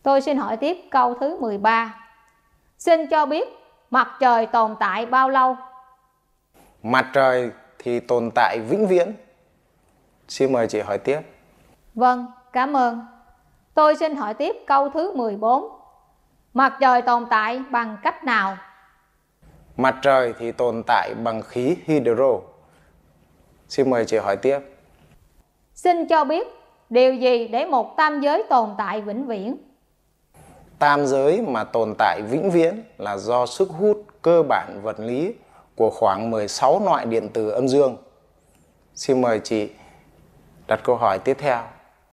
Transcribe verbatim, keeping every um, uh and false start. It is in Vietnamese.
Tôi xin hỏi tiếp câu thứ mười ba. Xin cho biết mặt trời tồn tại bao lâu? Mặt trời thì tồn tại vĩnh viễn. Xin mời chị hỏi tiếp. Vâng, cảm ơn. Tôi xin hỏi tiếp câu thứ mười bốn. Mặt trời tồn tại bằng cách nào? Mặt trời thì tồn tại bằng khí hydro. Xin mời chị hỏi tiếp. Xin cho biết điều gì để một tam giới tồn tại vĩnh viễn? Tam giới mà tồn tại vĩnh viễn là do sức hút cơ bản vật lý của khoảng mười sáu loại điện từ âm dương. Xin mời chị đặt câu hỏi tiếp theo.